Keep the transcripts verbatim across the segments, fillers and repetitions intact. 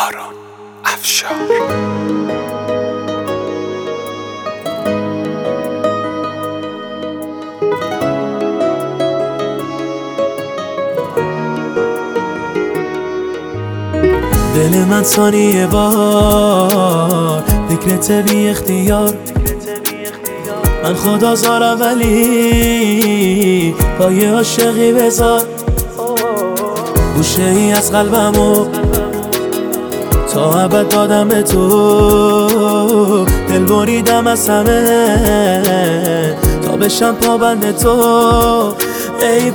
آرون افشار. دل من ثانیه بار فکرت بی اختیار، من خدا زارم ولی پای عاشقی بذار. گوشه ای از قلبمو تا ابد دادم به تو، دل بریدم از همه تا بشم پابند تو. ای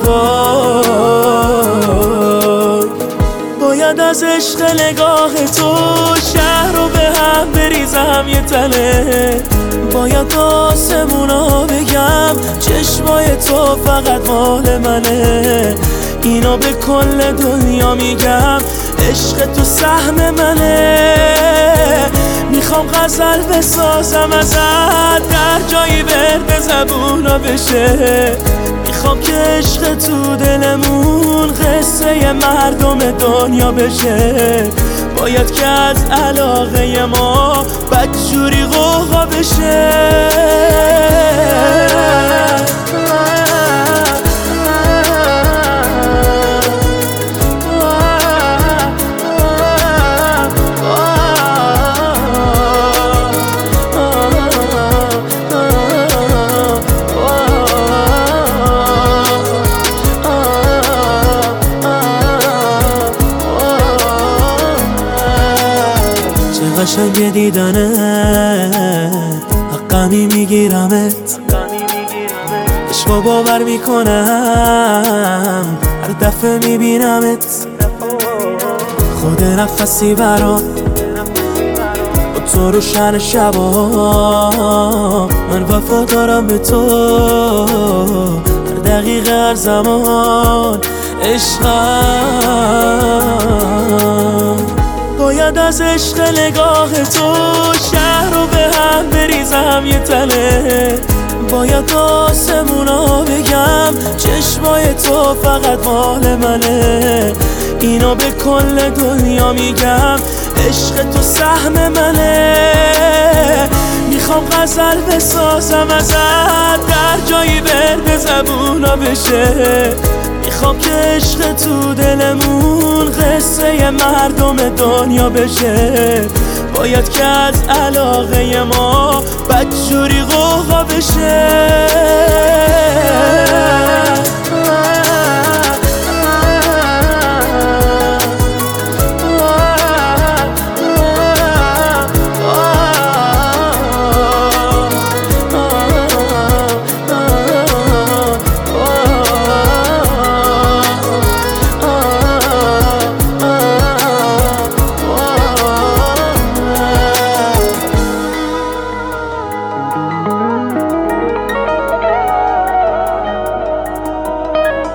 وای باید از عشق نگاه تو شهر رو به هم بریزم یه تله، باید آسمونا بگم چشمای تو فقط مال منه. اینو به کل دنیا میگم عشق تو سهم منه. میخوام غزل بسازم ازت در جایی ورد زبونا بشه، میخوام که عشق تو دلمون قصه مردم دنیا بشه. باید که از علاقه ما بدجوری غوغا بشه. قشنگ دیدنه حقمی میگیرمت، عشقو باور میکنم هر دفعه میبینمت. خود نفسی برات با تو روشن شبا، من وفا دارم به تو هر دقیقه هر زمان. عشقم باید از عشق نگاه تو شهر رو به هم بریزم یه تله، باید آسمونا بگم چشمای تو فقط مال منه. اینو به کل دنیا میگم عشق تو سهم منه. میخوام غزل بسازم ازت در جایی ورد زبونا بشه، میخوام که عشق تو دلمون قصه مردم دنیا بشه. باید که از علاقه ما بدجوری غوغا بشه.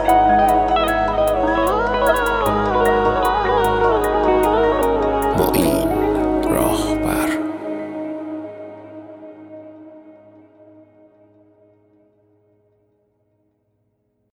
معین